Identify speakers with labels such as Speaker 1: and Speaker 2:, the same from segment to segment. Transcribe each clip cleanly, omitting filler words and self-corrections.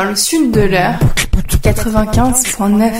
Speaker 1: dans le sud de l'heure, 95.9.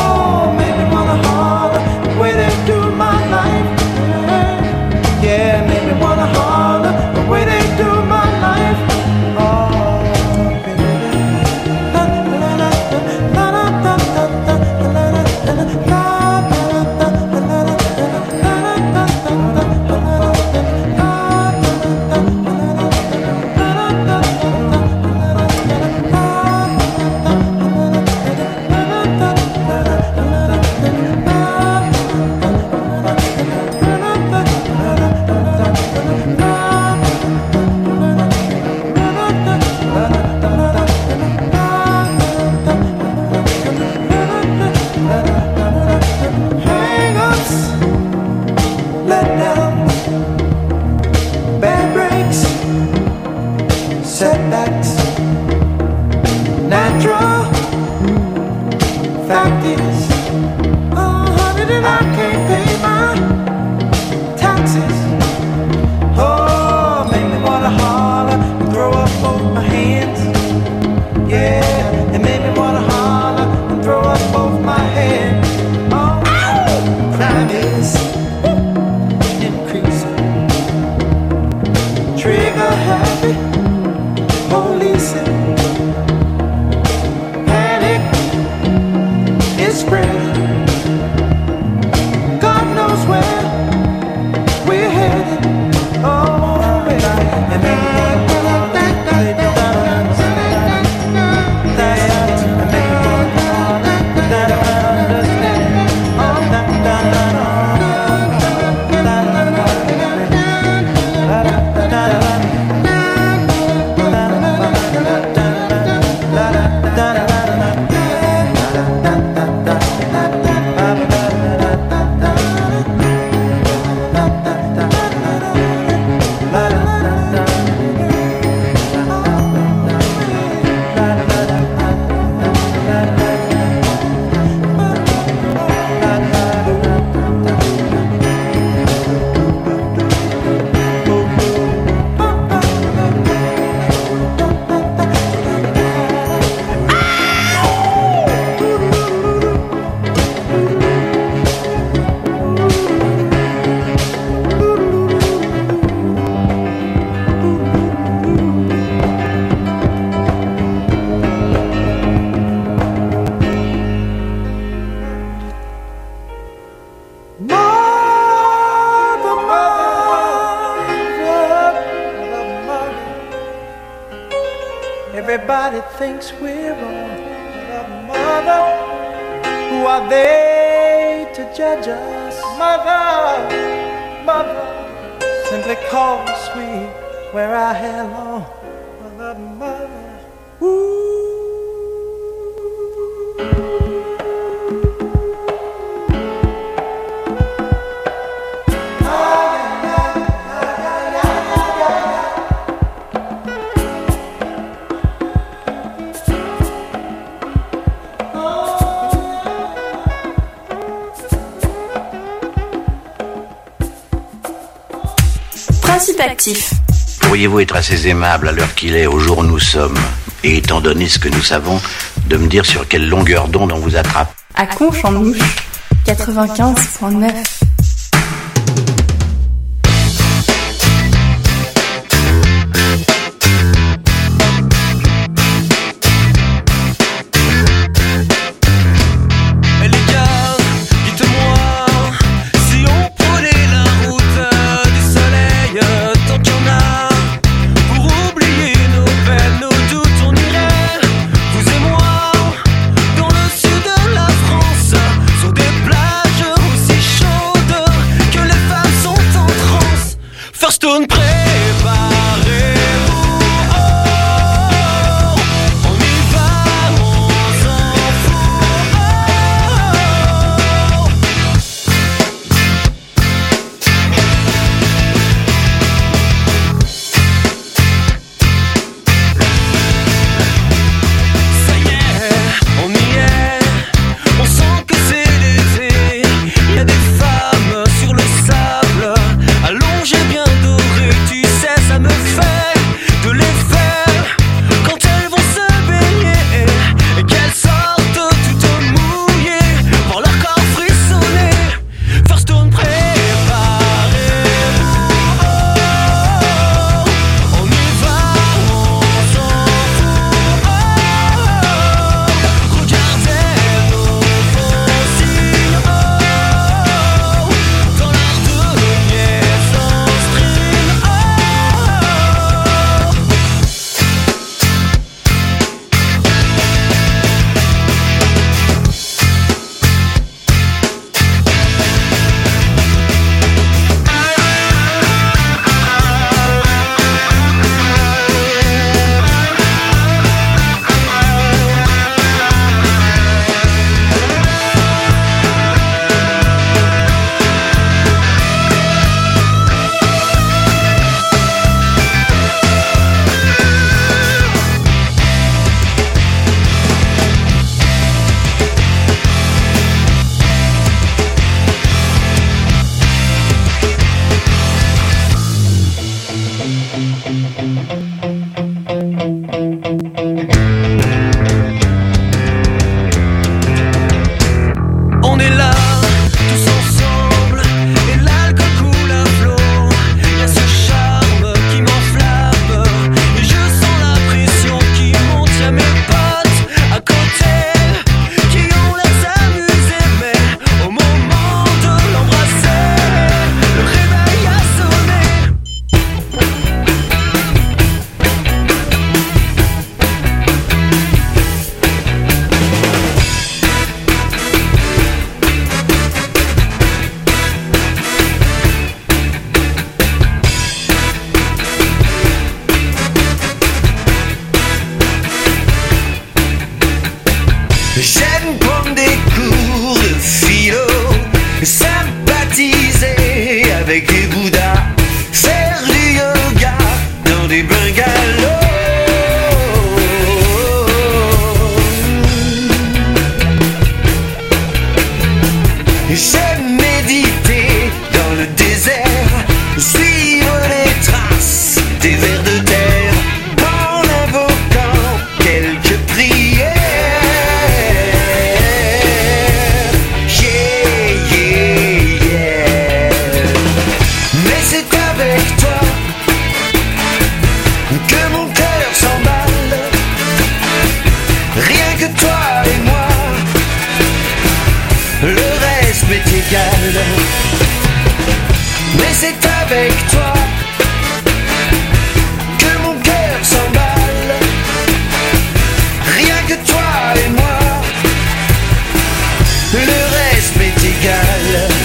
Speaker 2: Yeah, wanna holler the way they do my life. Oh, baby. La la la la la la la la la la la la. Setbacks, natural. Fact is, oh honey, that I can't pay my taxes. Oh, make me wanna holler and throw up both my hands. Yeah, it made me wanna holler and throw up both my hands. Oh, crime is increasing. Trigger happy. Policing, panic is spreading. God knows where we're headed. Oh, baby. And then everybody thinks we're wrong. Mother, who are they to judge us? Mother, mother, simply cause we wear our hair long. Mother, mother, ooh.
Speaker 1: Principe actif.
Speaker 3: Pourriez-vous être assez aimable à l'heure qu'il est, au jour où nous sommes, et étant donné ce que nous savons, de me dire sur quelle longueur d'onde on vous attrape?
Speaker 1: À Conches en Ouche, 95.9.
Speaker 4: Allongé bien doré, tu sais, ça me fait
Speaker 2: On est là, tous ensemble, et l'alcool coule à flot. Y'a ce charme qui m'enflamme, et je sens la pression qui monte. Y'a mes potes à côté qui ont l'air s'amuser, mais au moment de l'embrasser, le réveil a sonné. J'aime prendre des cours de philo, sympathiser avec des bouddhas, faire du yoga dans des bungalows. J'aime méditer dans le désert, suivre les traces des vers de terre en invoquant quelques prières. Mais c'est avec toi que mon cœur s'emballe, rien que toi et moi, le reste m'est égal. Mais c'est avec toi que mon cœur s'emballe, rien que toi et moi, le reste m'est égal.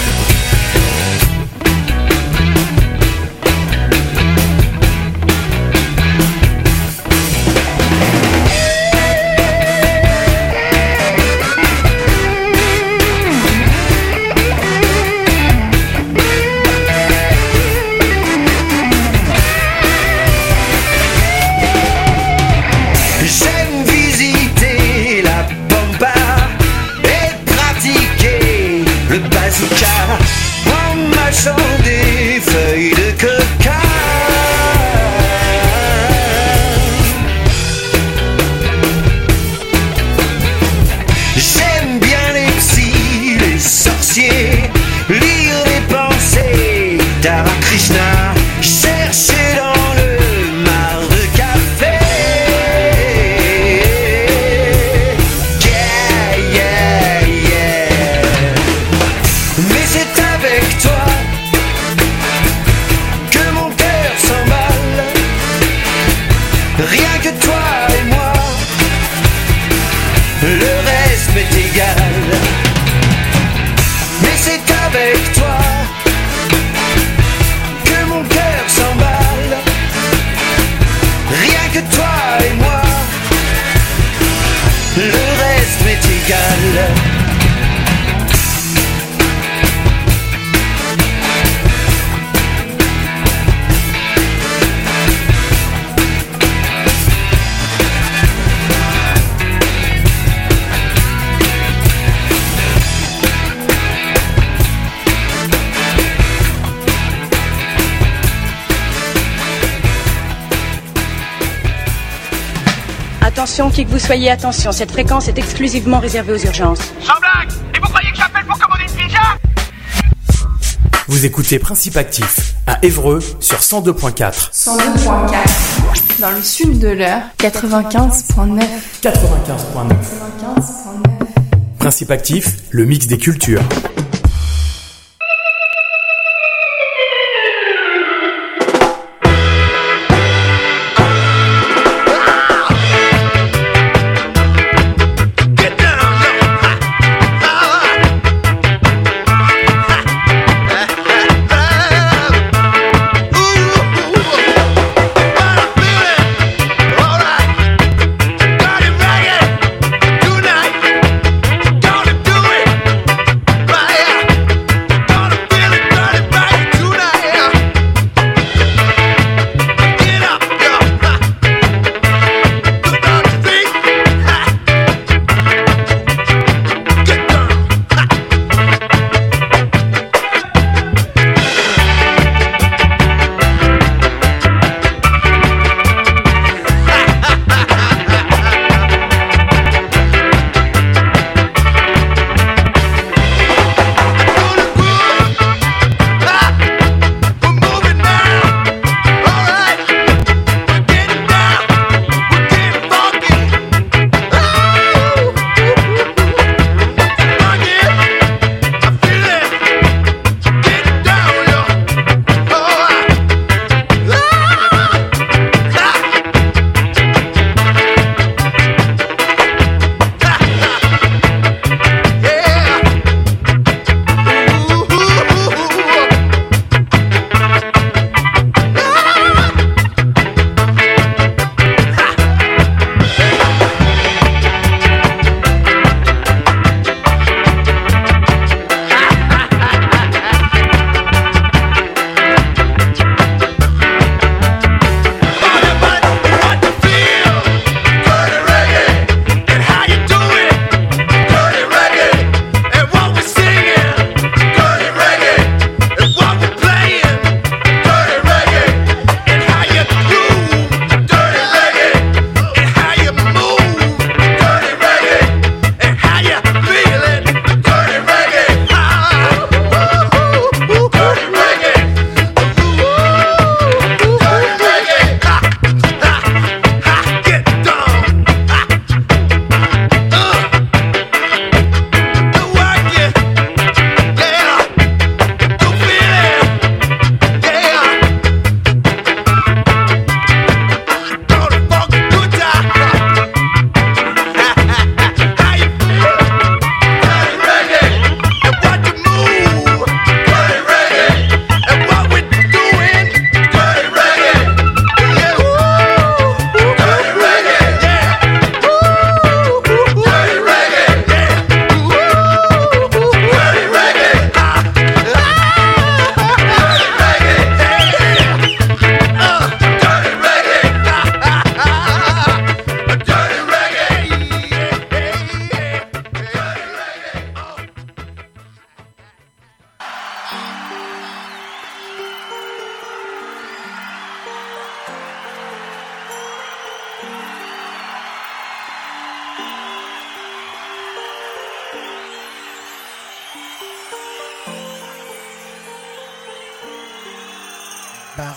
Speaker 2: J'aime visiter la pampa et pratiquer le bazooka en mâchant des feuilles de coca. J'aime bien les psys, les sorciers, lire les pensées d'Ramakrishna, chercher dans le mar de café. Mais c'est avec toi que mon cœur s'emballe, rien que toi et moi, le reste m'est égal. Mais c'est avec toi que mon cœur s'emballe, rien que toi et moi, le reste m'est égal.
Speaker 4: Attention, qui que vous soyez, attention, cette fréquence est exclusivement réservée aux urgences.
Speaker 5: Sans blague! Et vous croyez que j'appelle pour commander une pizza?
Speaker 6: Vous écoutez Principe Actif à Évreux sur 102.4.
Speaker 1: 102.4. Dans le sud de l'heure, 95.9.
Speaker 6: 95.9. Principe Actif, le mix des cultures.
Speaker 5: Tonight, gonna do it.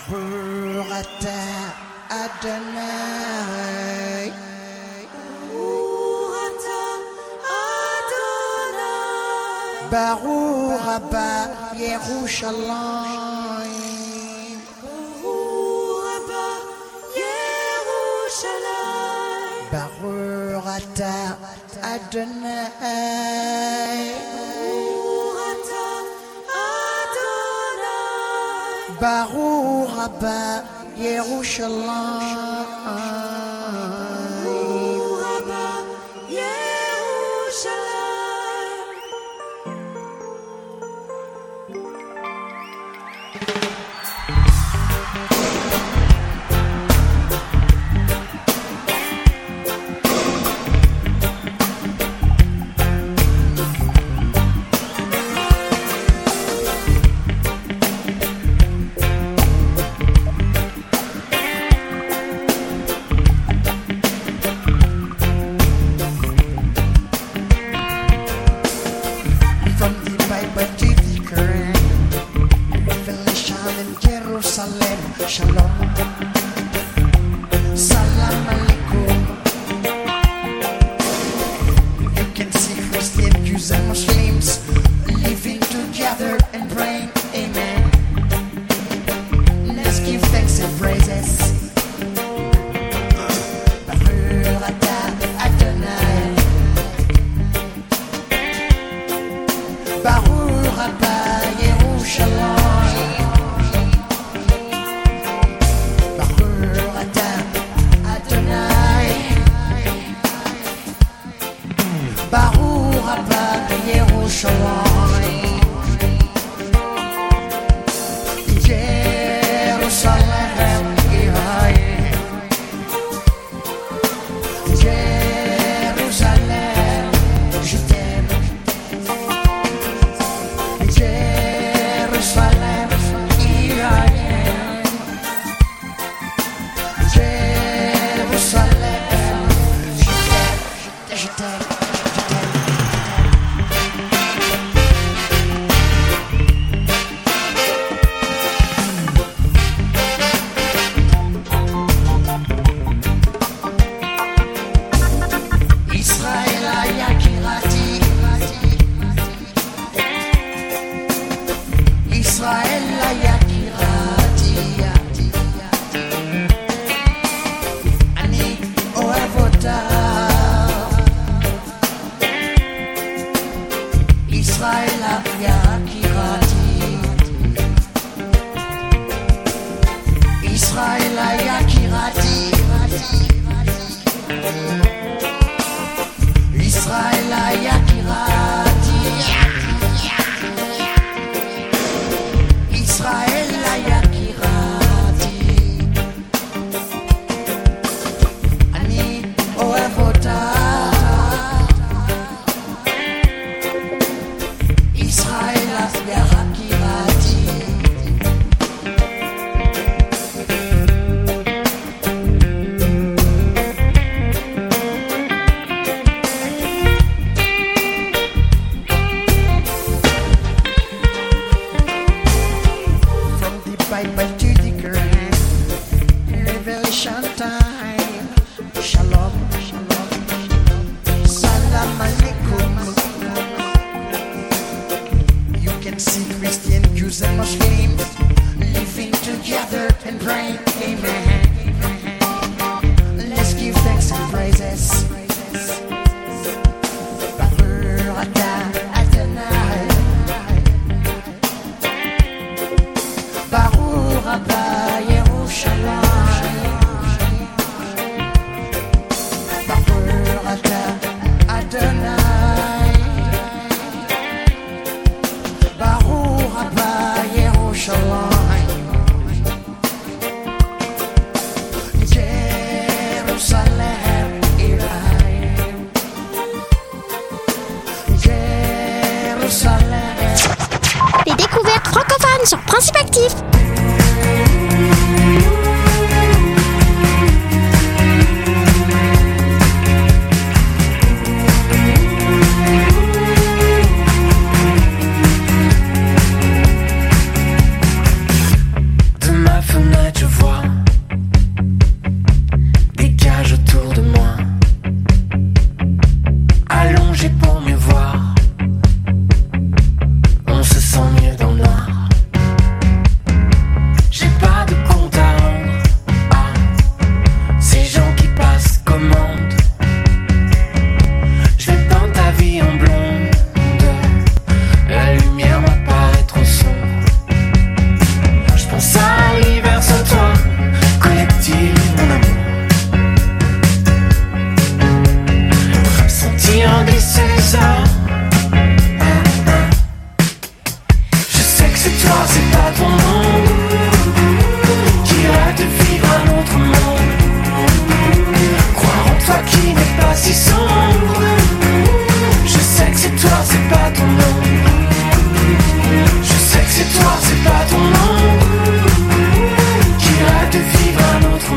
Speaker 7: Bahurata Adonai. Baruch Haba Yerushalayim. Baruch Ata Adonai. Baruch Haba Yerushalayim. From the Bible to the Quran, revelation in Jerusalem. Shalom, salam alaikum. You can see Christian Jews and Muslims living together and praying. Amen. Let's give thanks and praises. Baruch Atah Adonai. Baruch Haba Yerushalayim.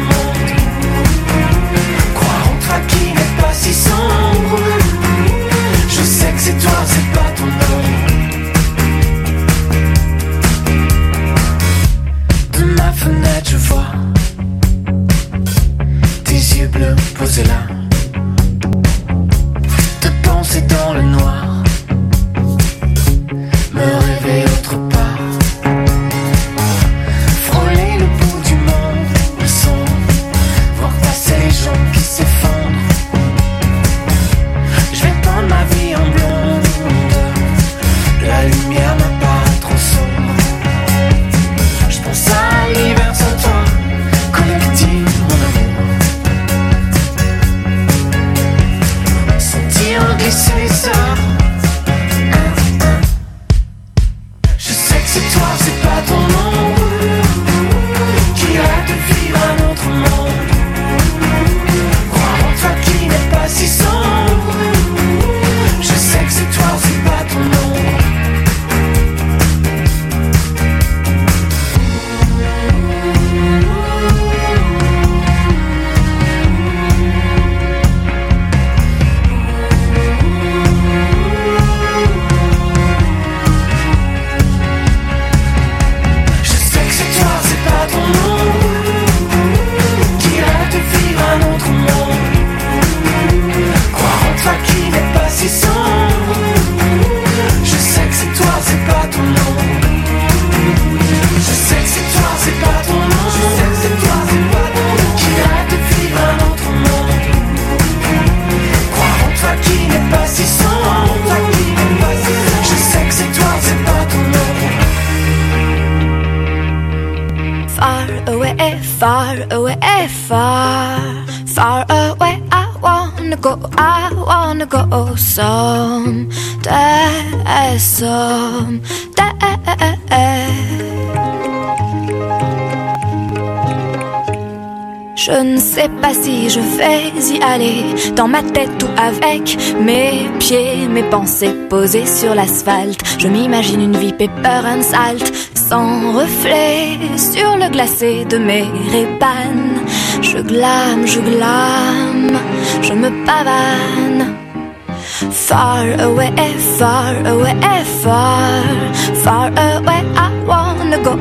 Speaker 2: monde. Croire en toi qui n'est pas si sombre. Je sais que c'est toi, c'est pas ton nom. De ma fenêtre je vois tes yeux bleus posés là, te penser dans le noir, me rêver autre part, frôler le bout du monde, le son, voir passer les gens qui s'effondrent. Je vais peindre ma vie en blonde, la lumière m'a pas trop sombre. Je pense à l'hiver sans toi, collectif mon amour. Sentir glisser les heures. Je sais que c'est toi, c'est pas ton nom, qui rêve de vivre un autre monde. Croire en toi qui n'est pas si sombre. Je sais que c'est toi, c'est pas ton nom. Je sais que c'est toi, c'est pas ton nom, qui rêve de vivre un autre monde. Croire en toi qui n'est pas si sombre. Je sais que c'est toi, c'est pas ton nom. Je sais que c'est toi, c'est pas ton nom. Je sais que c'est toi, c'est pas ton nom, qui rêve de vivre un autre monde. Croire en toi qui n'est pas si sombre. Je sais que c'est toi, c'est pas ton nom.
Speaker 8: Far away, far away, far, far away. I wanna go someday, someday. Je ne sais pas si je vais y aller, dans ma tête ou avec mes pieds, mes pensées posées sur l'asphalte. Je m'imagine une vie paper and salt, sans reflet sur le glacé de mes Ray-Ban. Je glame, je me pavane. Far away, far away, far, far away. I wanna go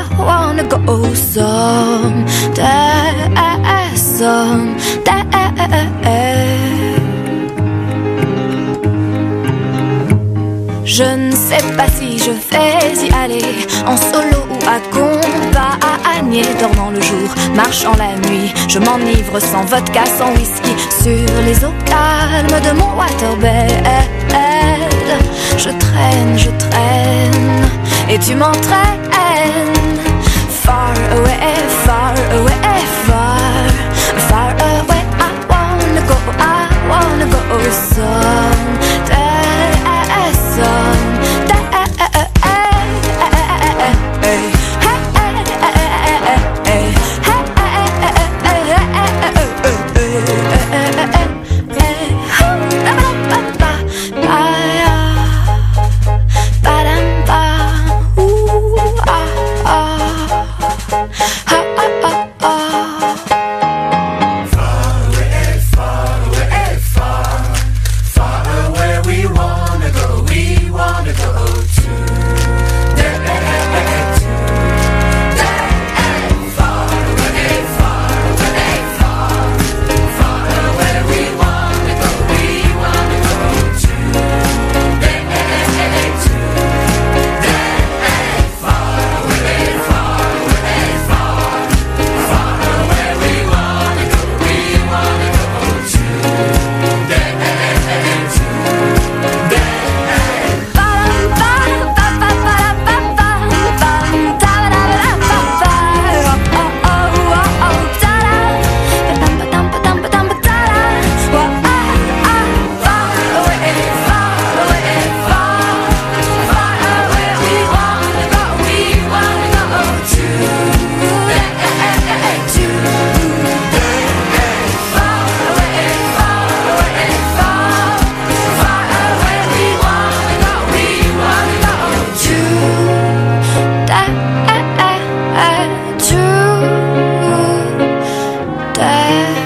Speaker 8: someday, someday. Je ne sais pas si je vais y aller, en solo ou accompagné, dormant le jour, marchant la nuit. Je m'enivre sans vodka, sans whisky, sur les eaux calmes de mon waterbed. Je traîne, et tu m'entraînes. Far away,